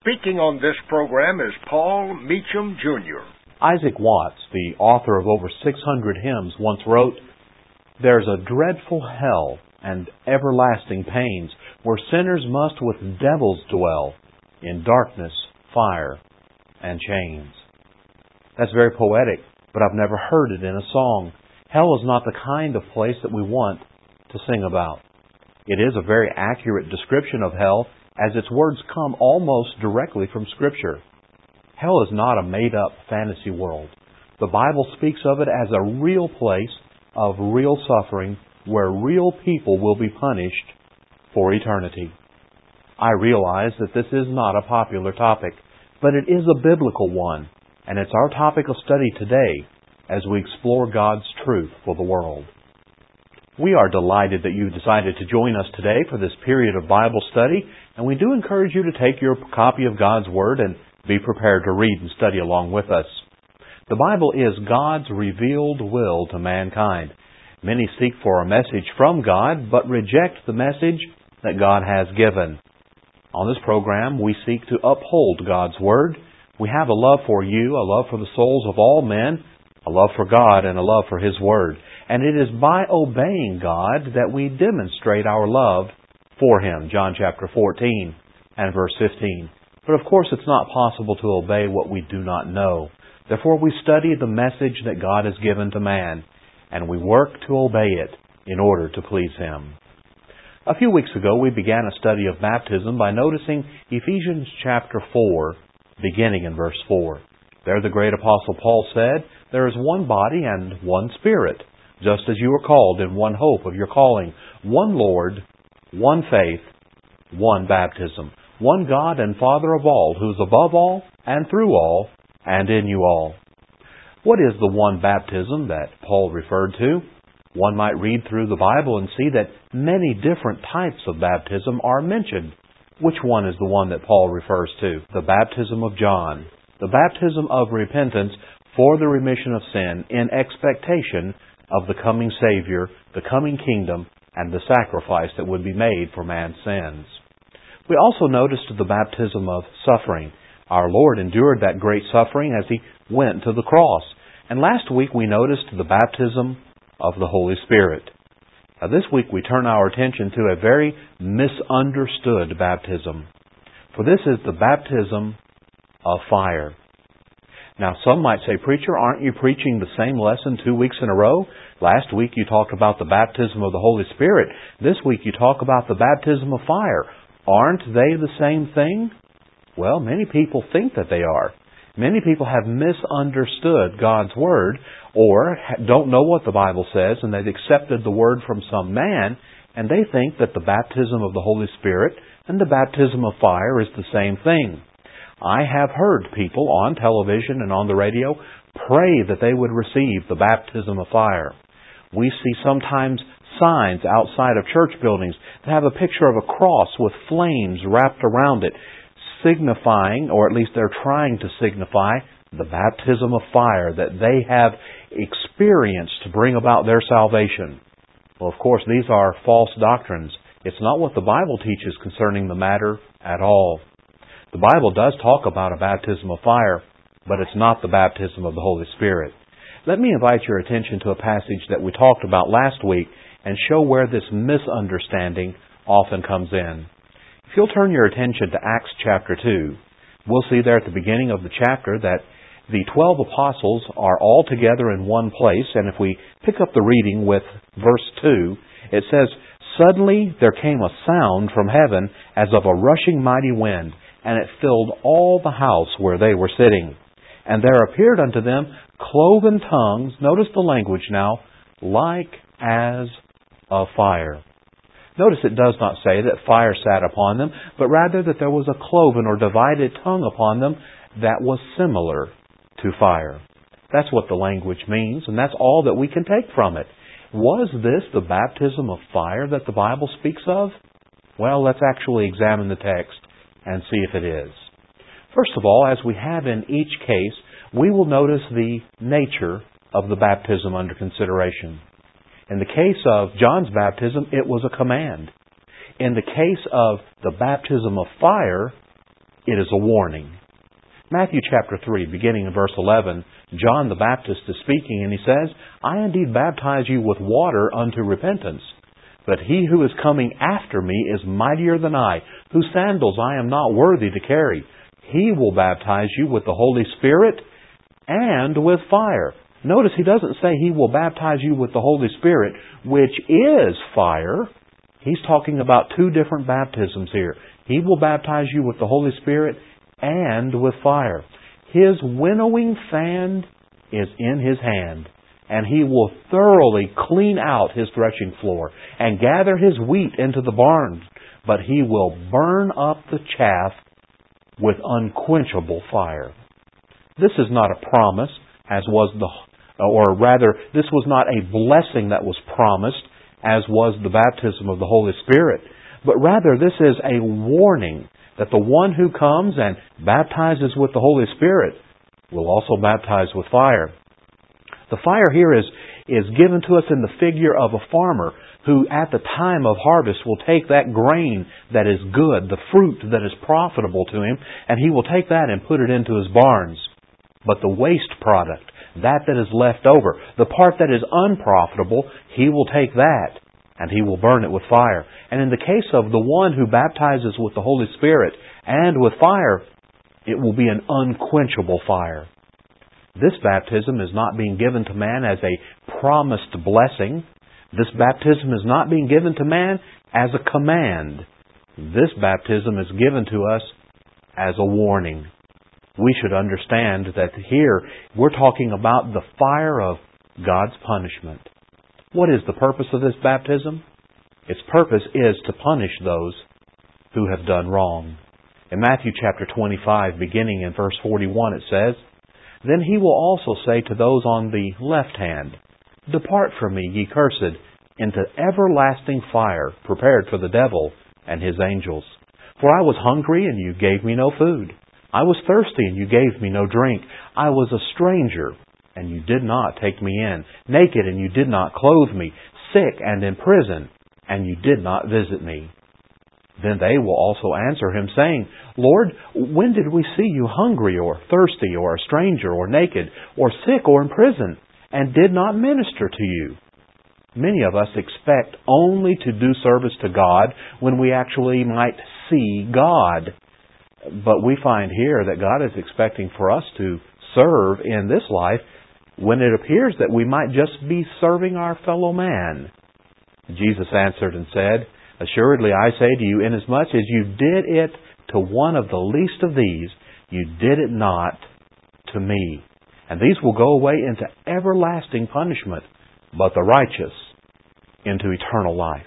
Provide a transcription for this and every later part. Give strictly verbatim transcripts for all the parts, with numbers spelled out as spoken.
Speaking on this program is Paul Meacham, Junior Isaac Watts, the author of over six hundred hymns, once wrote, "There's a dreadful hell and everlasting pains, where sinners must with devils dwell, in darkness, fire, and chains." That's very poetic, but I've never heard it in a song. Hell is not the kind of place that we want to sing about. It is a very accurate description of hell, as its words come almost directly from Scripture. Hell is not a made-up fantasy world. The Bible speaks of it as a real place of real suffering where real people will be punished for eternity. I realize that this is not a popular topic, but it is a biblical one, and it's our topic of study today as we explore God's truth for the world. We are delighted that you decided to join us today for this period of Bible study, and we do encourage you to take your copy of God's Word and be prepared to read and study along with us. The Bible is God's revealed will to mankind. Many seek for a message from God, but reject the message that God has given. On this program, we seek to uphold God's Word. We have a love for you, a love for the souls of all men, a love for God, and a love for His Word. And it is by obeying God that we demonstrate our love for Him. John chapter fourteen and verse fifteen. But of course it's not possible to obey what we do not know. Therefore we study the message that God has given to man, and we work to obey it in order to please Him. A few weeks ago we began a study of baptism by noticing Ephesians chapter four, beginning in verse four. There the great apostle Paul said, "There is one body and one Spirit, just as you are called in one hope of your calling, one Lord, one faith, one baptism, one God and Father of all, who is above all and through all and in you all." What is the one baptism that Paul referred to? One might read through the Bible and see that many different types of baptism are mentioned. Which one is the one that Paul refers to? The baptism of John, the baptism of repentance for the remission of sin in expectation of the coming Savior, the coming kingdom, and the sacrifice that would be made for man's sins. We also noticed the baptism of suffering. Our Lord endured that great suffering as He went to the cross. And last week we noticed the baptism of the Holy Spirit. Now this week we turn our attention to a very misunderstood baptism. For this is the baptism of fire. Now some might say, "Preacher, aren't you preaching the same lesson two weeks in a row? Last week you talked about the baptism of the Holy Spirit. This week you talk about the baptism of fire. Aren't they the same thing?" Well, many people think that they are. Many people have misunderstood God's Word, or don't know what the Bible says, and they've accepted the Word from some man, and they think that the baptism of the Holy Spirit and the baptism of fire is the same thing. I have heard people on television and on the radio pray that they would receive the baptism of fire. We see sometimes signs outside of church buildings that have a picture of a cross with flames wrapped around it, signifying, or at least they're trying to signify, the baptism of fire that they have experienced to bring about their salvation. Well, of course, these are false doctrines. It's not what the Bible teaches concerning the matter at all. The Bible does talk about a baptism of fire, but it's not the baptism of the Holy Spirit. Let me invite your attention to a passage that we talked about last week and show where this misunderstanding often comes in. If you'll turn your attention to Acts chapter two, we'll see there at the beginning of the chapter that the twelve apostles are all together in one place, and if we pick up the reading with verse two, it says, "Suddenly there came a sound from heaven as of a rushing mighty wind, and it filled all the house where they were sitting. And there appeared unto them cloven tongues," notice the language now, "like as of fire." Notice it does not say that fire sat upon them, but rather that there was a cloven or divided tongue upon them that was similar to fire. That's what the language means, and that's all that we can take from it. Was this the baptism of fire that the Bible speaks of? Well, let's actually examine the text and see if it is. First of all, as we have in each case, we will notice the nature of the baptism under consideration. In the case of John's baptism, it was a command. In the case of the baptism of fire, it is a warning. Matthew chapter three, beginning in verse eleven, John the Baptist is speaking, and he says, I indeed baptize you with water unto repentance. But he who is coming after me is mightier than I, whose sandals I am not worthy to carry. He will baptize you with the Holy Spirit and with fire. Notice he doesn't say he will baptize you with the Holy Spirit, which is fire. He's talking about two different baptisms here. He will baptize you with the Holy Spirit and with fire. His winnowing fan is in His hand, and He will thoroughly clean out His threshing floor and gather His wheat into the barn, but He will burn up the chaff with unquenchable fire. This is not a promise, as was the, or rather, this was not a blessing that was promised, as was the baptism of the Holy Spirit, but rather this is a warning that the one who comes and baptizes with the Holy Spirit will also baptize with fire. The fire here is, is given to us in the figure of a farmer who at the time of harvest will take that grain that is good, the fruit that is profitable to him, and he will take that and put it into his barns. But the waste product, that that is left over, the part that is unprofitable, he will take that and he will burn it with fire. And in the case of the one who baptizes with the Holy Spirit and with fire, it will be an unquenchable fire. This baptism is not being given to man as a promised blessing. This baptism is not being given to man as a command. This baptism is given to us as a warning. We should understand that here we're talking about the fire of God's punishment. What is the purpose of this baptism? Its purpose is to punish those who have done wrong. In Matthew chapter twenty-five, beginning in verse forty-one, it says, Then He will also say to those on the left hand, Depart from me, ye cursed, into everlasting fire, prepared for the devil and his angels. For I was hungry, and you gave me no food. I was thirsty, and you gave me no drink. I was a stranger, and you did not take me in. Naked, and you did not clothe me. Sick and in prison, and you did not visit me. Then they will also answer Him, saying, Lord, when did we see you hungry, or thirsty, or a stranger, or naked, or sick, or in prison, and did not minister to you? Many of us expect only to do service to God when we actually might see God. But we find here that God is expecting for us to serve in this life when it appears that we might just be serving our fellow man. Jesus answered and said, Assuredly I say to you, inasmuch as you did it to one of the least of these, you did it not to me. And these will go away into everlasting punishment, but the righteous into eternal life.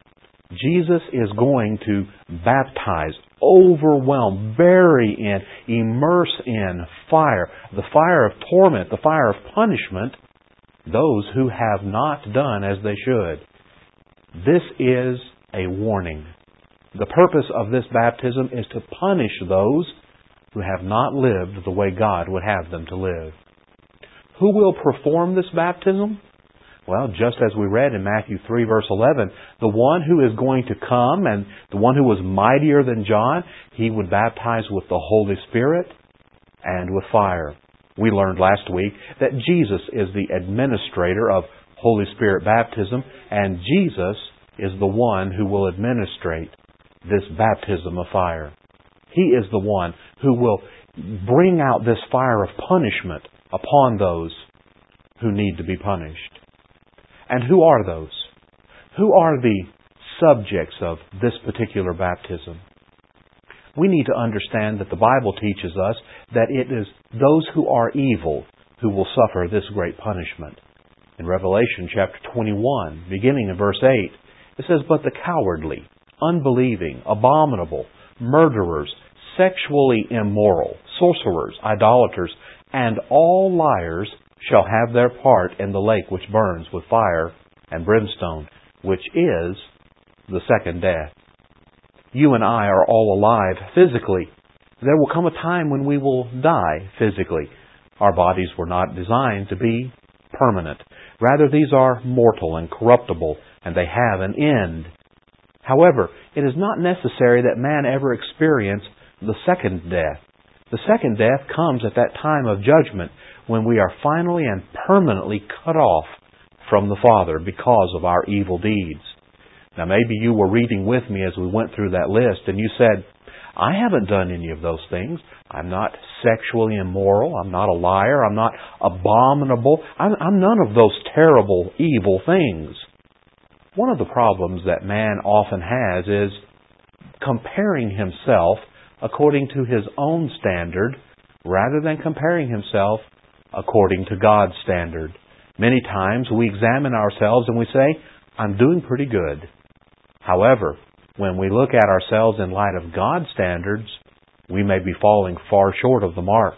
Jesus is going to baptize, overwhelm, bury in, immerse in fire, the fire of torment, the fire of punishment, those who have not done as they should. This is a warning. The purpose of this baptism is to punish those who have not lived the way God would have them to live. Who will perform this baptism? Well, just as we read in Matthew three, verse eleven, the one who is going to come and the one who was mightier than John, he would baptize with the Holy Spirit and with fire. We learned last week that Jesus is the administrator of Holy Spirit baptism, and Jesus is the one who will administrate this baptism of fire. He is the one who will bring out this fire of punishment upon those who need to be punished. And who are those? Who are the subjects of this particular baptism? We need to understand that the Bible teaches us that it is those who are evil who will suffer this great punishment. In Revelation chapter twenty-one, beginning in verse eight, it says, But the cowardly, unbelieving, abominable, murderers, sexually immoral, sorcerers, idolaters, and all liars shall have their part in the lake which burns with fire and brimstone, which is the second death. You and I are all alive physically. There will come a time when we will die physically. Our bodies were not designed to be permanent. Rather, these are mortal and corruptible, and they have an end. However, it is not necessary that man ever experience the second death. The second death comes at that time of judgment when we are finally and permanently cut off from the Father because of our evil deeds. Now maybe you were reading with me as we went through that list and you said, I haven't done any of those things. I'm not sexually immoral. I'm not a liar. I'm not abominable. I'm, I'm none of those terrible, evil things. One of the problems that man often has is comparing himself according to his own standard rather than comparing himself according to God's standard. Many times we examine ourselves and we say, I'm doing pretty good. However, when we look at ourselves in light of God's standards, we may be falling far short of the mark.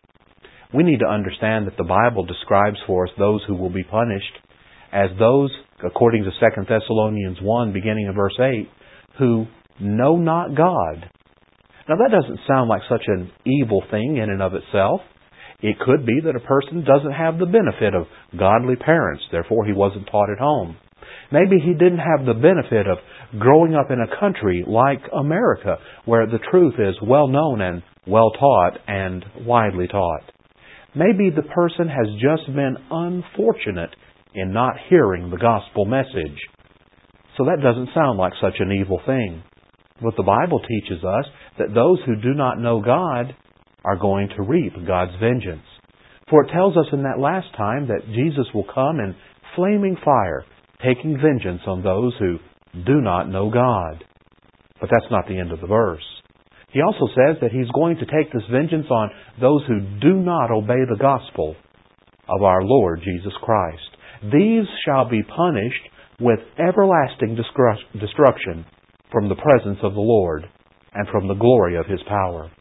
We need to understand that the Bible describes for us those who will be punished as those, according to Second Thessalonians one, beginning in verse eight, who know not God. Now that doesn't sound like such an evil thing in and of itself. It could be that a person doesn't have the benefit of godly parents, therefore he wasn't taught at home. Maybe he didn't have the benefit of growing up in a country like America, where the truth is well known and well taught and widely taught. Maybe the person has just been unfortunate in not hearing the gospel message. So that doesn't sound like such an evil thing. But the Bible teaches us that those who do not know God are going to reap God's vengeance. For it tells us in that last time that Jesus will come in flaming fire, taking vengeance on those who do not know God. But that's not the end of the verse. He also says that He's going to take this vengeance on those who do not obey the gospel of our Lord Jesus Christ. These shall be punished with everlasting destruction from the presence of the Lord and from the glory of His power.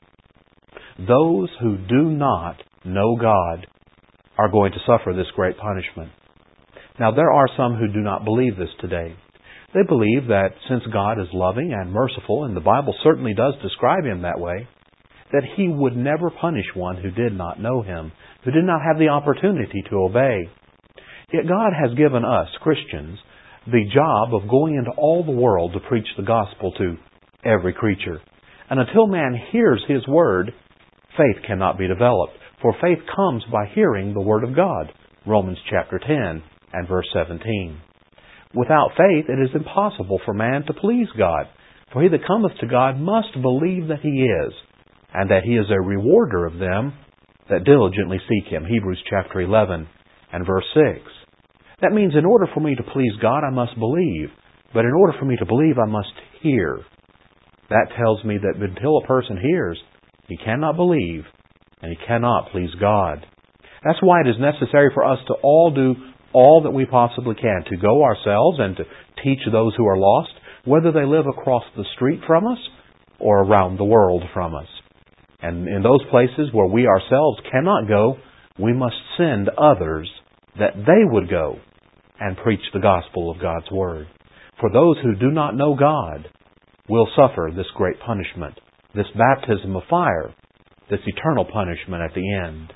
Those who do not know God are going to suffer this great punishment. Now, there are some who do not believe this today. They believe that since God is loving and merciful, and the Bible certainly does describe Him that way, that He would never punish one who did not know Him, who did not have the opportunity to obey. Yet God has given us, Christians, the job of going into all the world to preach the gospel to every creature. And until man hears His word, faith cannot be developed. For faith comes by hearing the word of God. Romans chapter ten and verse seventeen. Without faith it is impossible for man to please God. For he that cometh to God must believe that He is, and that He is a rewarder of them that diligently seek Him. Hebrews chapter eleven and verse six. That means in order for me to please God, I must believe. But in order for me to believe, I must hear. That tells me that until a person hears, he cannot believe, and he cannot please God. That's why it is necessary for us to all do all that we possibly can to go ourselves and to teach those who are lost, whether they live across the street from us or around the world from us. And in those places where we ourselves cannot go, we must send others that they would go and preach the gospel of God's Word. For those who do not know God will suffer this great punishment, this baptism of fire, this eternal punishment at the end.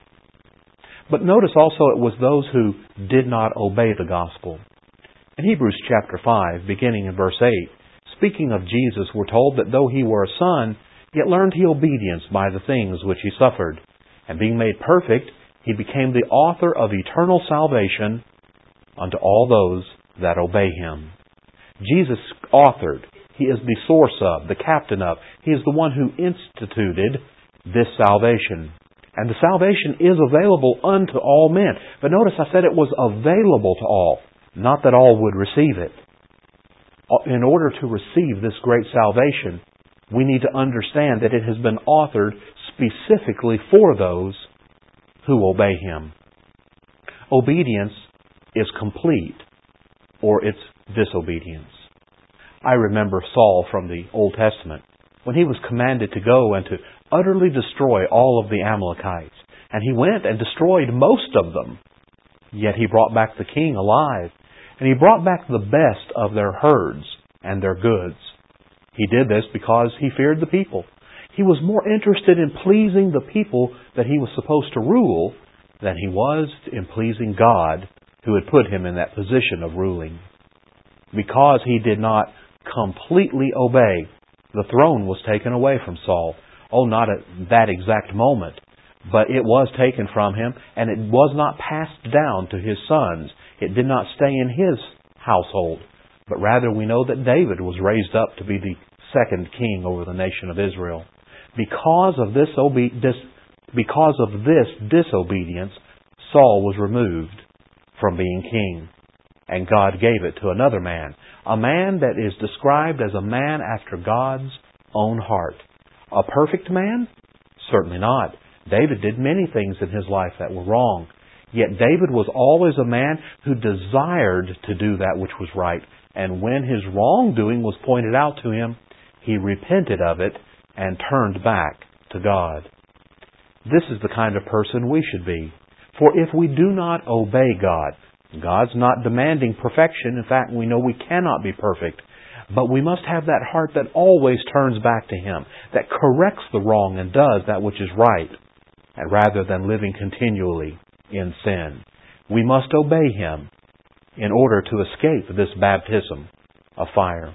But notice also it was those who did not obey the gospel. In Hebrews chapter five, beginning in verse eight, speaking of Jesus, we're told that though He were a son, yet learned He obedience by the things which He suffered. And being made perfect, He became the author of eternal salvation unto all those that obey Him. Jesus authored. He is the source of, the captain of. He is the one who instituted this salvation. And the salvation is available unto all men. But notice I said it was available to all, not that all would receive it. In order to receive this great salvation, we need to understand that it has been authored specifically for those who obey Him. Obedience is complete, or it's disobedience. I remember Saul from the Old Testament when he was commanded to go and to utterly destroy all of the Amalekites. And he went and destroyed most of them. Yet he brought back the king alive. And he brought back the best of their herds and their goods. He did this because he feared the people. He was more interested in pleasing the people that he was supposed to rule than he was in pleasing God, who had put him in that position of ruling. Because he did not completely obey, the throne was taken away from Saul. Oh, not at that exact moment, but it was taken from him, and it was not passed down to his sons. It did not stay in his household, but rather we know that David was raised up to be the second king over the nation of Israel. Because of this, obe- dis- because of this disobedience, Saul was removed from being king, and God gave it to another man, a man that is described as a man after God's own heart. A perfect man? Certainly not. David did many things in his life that were wrong. Yet David was always a man who desired to do that which was right. And when his wrongdoing was pointed out to him, he repented of it and turned back to God. This is the kind of person we should be. For if we do not obey God, God's not demanding perfection. In fact, we know we cannot be perfect. But we must have that heart that always turns back to Him, that corrects the wrong and does that which is right, and rather than living continually in sin. We must obey Him in order to escape this baptism of fire.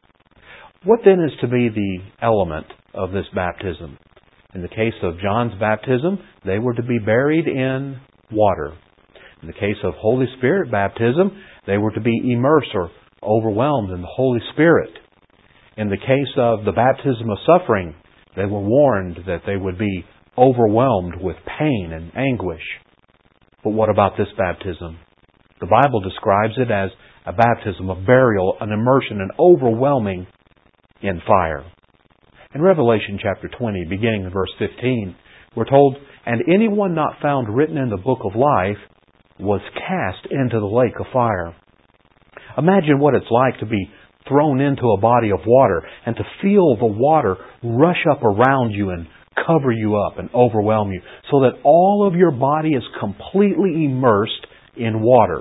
What then is to be the element of this baptism? In the case of John's baptism, they were to be buried in water. In the case of Holy Spirit baptism, they were to be immersed or overwhelmed in the Holy Spirit. In the case of the baptism of suffering, they were warned that they would be overwhelmed with pain and anguish. But what about this baptism? The Bible describes it as a baptism of burial, an immersion, an overwhelming in fire. In Revelation chapter twenty, beginning in verse fifteen, we're told, "And anyone not found written in the book of life was cast into the lake of fire." Imagine what it's like to be thrown into a body of water and to feel the water rush up around you and cover you up and overwhelm you so that all of your body is completely immersed in water.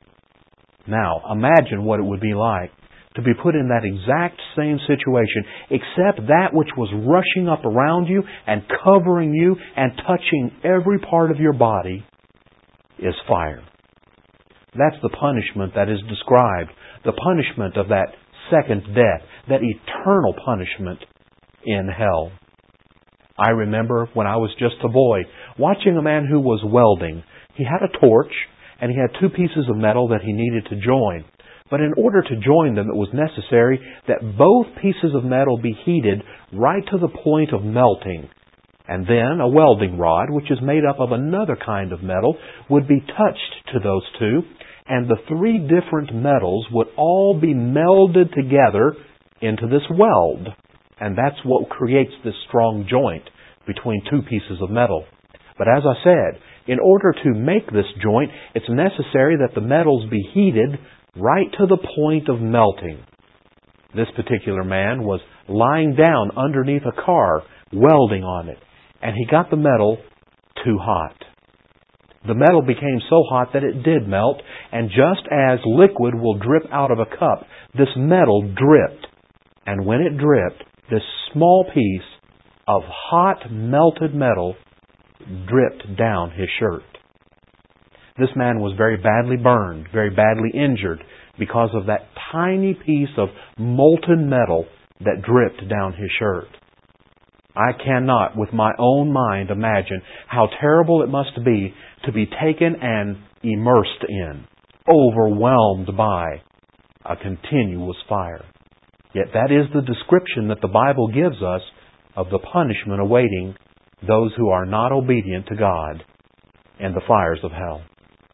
Now, imagine what it would be like to be put in that exact same situation, except that which was rushing up around you and covering you and touching every part of your body is fire. That's the punishment that is described, the punishment of that second death, that eternal punishment in hell. I remember when I was just a boy, watching a man who was welding. He had a torch, and he had two pieces of metal that he needed to join. But in order to join them, it was necessary that both pieces of metal be heated right to the point of melting. And then a welding rod, which is made up of another kind of metal, would be touched to those two, and the three different metals would all be melded together into this weld. And that's what creates this strong joint between two pieces of metal. But as I said, in order to make this joint, it's necessary that the metals be heated right to the point of melting. This particular man was lying down underneath a car, welding on it, and he got the metal too hot. The metal became so hot that it did melt, and just as liquid will drip out of a cup, this metal dripped. And when it dripped, this small piece of hot melted metal dripped down his shirt. This man was very badly burned, very badly injured because of that tiny piece of molten metal that dripped down his shirt. I cannot, with my own mind, imagine how terrible it must be to be taken and immersed in, overwhelmed by a continuous fire. Yet that is the description that the Bible gives us of the punishment awaiting those who are not obedient to God in the fires of hell.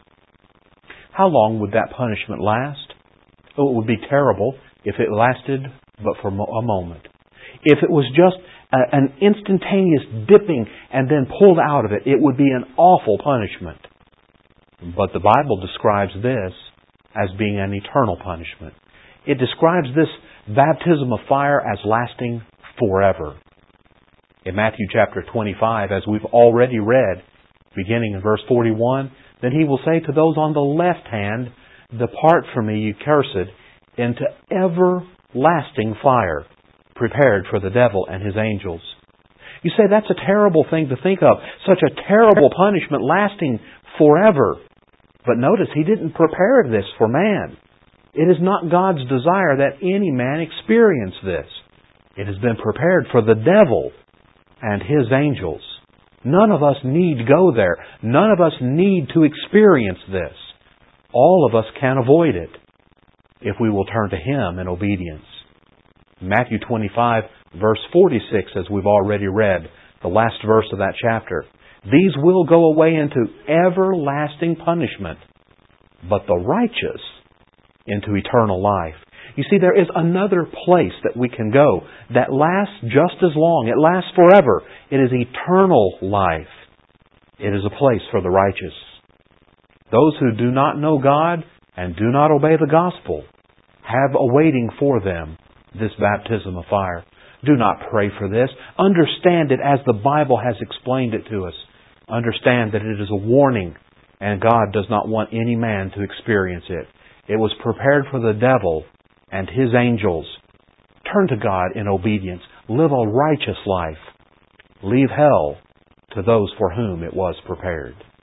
How long would that punishment last? Oh, it would be terrible if it lasted but for a moment. If it was just a, an instantaneous dipping and then pulled out of it, it would be an awful punishment. But the Bible describes this as being an eternal punishment. It describes this baptism of fire as lasting forever. In Matthew chapter twenty-five, as we've already read, beginning in verse forty-one, "Then He will say to those on the left hand, 'Depart from me, you cursed, into everlasting fire, prepared for the devil and his angels.'" You say that's a terrible thing to think of, such a terrible punishment lasting forever. But notice He didn't prepare this for man. It is not God's desire that any man experience this. It has been prepared for the devil and His angels. None of us need go there. None of us need to experience this. All of us can avoid it if we will turn to Him in obedience. Matthew twenty-five, verse forty-six, as we've already read, the last verse of that chapter. These will go away into everlasting punishment, but the righteous into eternal life. You see, there is another place that we can go that lasts just as long. It lasts forever. It is eternal life. It is a place for the righteous. Those who do not know God and do not obey the gospel have awaiting for them this baptism of fire. Do not pray for this. Understand it as the Bible has explained it to us. Understand that it is a warning, and God does not want any man to experience it. It was prepared for the devil and his angels. Turn to God in obedience. Live a righteous life. Leave hell to those for whom it was prepared.